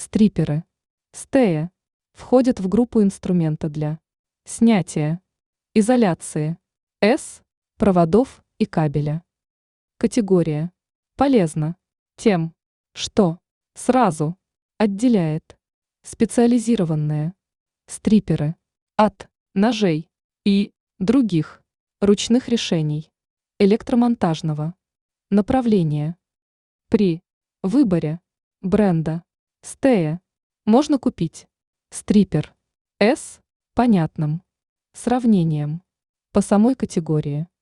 Стриперы. Стея. Входят в группу инструмента для снятия, изоляции, проводов и кабеля. Категория. Полезно. Тем, что сразу отделяет специализированные стриперы от ножей и других ручных решений электромонтажного направления. При выборе бренда Стея можно купить стрипер с понятным сравнением по самой категории.